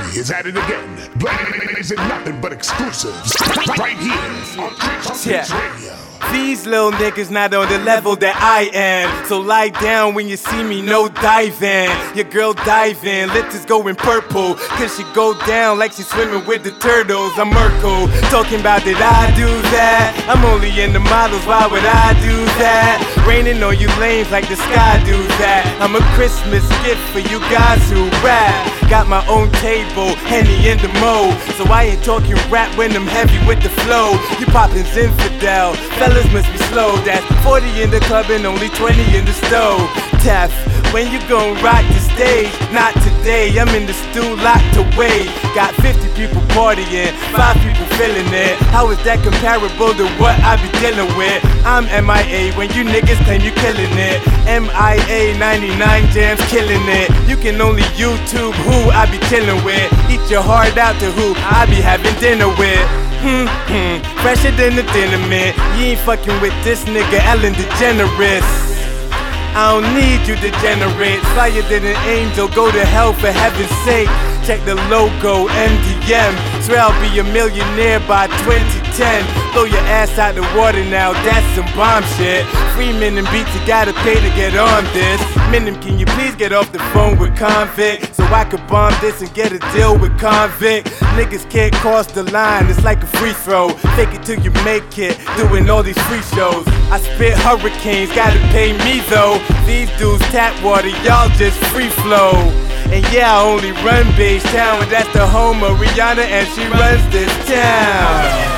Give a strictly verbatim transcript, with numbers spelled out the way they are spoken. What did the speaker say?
is at it again, blazing nothing but exclusives right here on Tricks Yeah. Radio. These little niggas not on the level that I am. So lie down when you see me, no diving. Your girl diving, lips is going purple, cause she go down like she swimming with the turtles. I'm Merkel, talking about did I do that? I'm only in the models, why would I do that? Raining on you lanes like the sky do that. I'm a Christmas gift for you guys who rap. Got my own table, Henny in the mode. So I ain't talking rap when I'm heavy with the flow. You poppin's infidel, fellas must be slow. That's forty in the club and only twenty in the stove. Tef, when you gon' rock the stage? Not today, I'm in the stew locked away. Got fifty people partying, five people feeling it. How is that comparable to what I be dealing with? I'm M I A when you niggas claim you killing it. M I A ninety-nine jams killing it. You can only YouTube who I be chilling with. Eat your heart out to who I be having dinner with. Hmm, hmm, fresher than the dinner man. You ain't fucking with this nigga Ellen DeGeneres. I don't need you degenerates. Flyer than an angel, go to hell for heaven's sake. Check the logo, M D M. Swear I'll be a millionaire by twenty ten. Blow your ass out the water now, that's some bomb shit. Free Minim beats, you gotta pay to get on this. Minim, can you please get off the phone with Convict, so I could bomb this and get a deal with Convict. Niggas can't cross the line, it's like a free throw. Fake it till you make it, doing all these free shows. I spit hurricanes, gotta pay me though. These dudes tap water, y'all just free flow. And yeah, I only run Beige Town, and that's the home of Rihanna, and she runs this town.